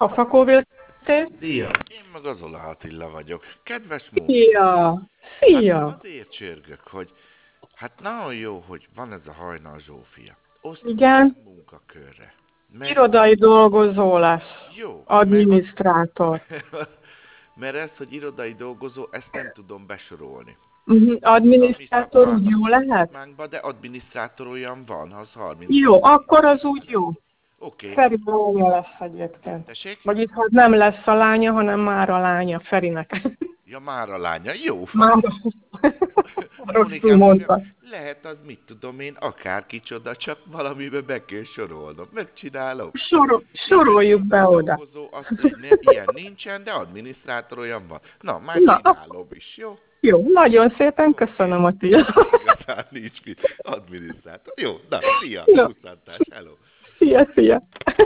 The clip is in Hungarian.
A Fakóvélté. Szia! Én meg az Ola Attila vagyok. Kedves munka! Szia! Hát Szia! azért csörgök, hogy hát nagyon jó, hogy van ez a Hajnal Zsófia. Osztjuk Igen, fel munkakörre. irodai dolgozó lesz. Jó, Adminisztrátor. mert ezt, hogy irodai dolgozó, ezt nem tudom besorolni. A mi Adminisztrátor úgy jó lehet? szakmánkban, de adminisztrátor olyan van, az 30 Jó, akkor az úgy jó. Oké. Feri lánya lesz egyébként. Tessék? Vagyis hát nem lesz a lánya, hanem már a lánya Ferinek. Ja, már a lánya. Jó, Már rosszul Mónikám, mondta. lehet az, mit tudom én, akár kicsoda, csak valamibe be kell sorolnom. Megcsinálom. Soroljuk be Irodai oda. dolgozó, azt ilyen nincsen, de adminisztrátor olyan van. Na, már Na, csinálom is, jó? jó, nagyon szépen köszönöm, Attila. Igazán nincs mit. Adminisztrátor. Jó, na, szia, Na. pusztantás, hello. Szia, szia.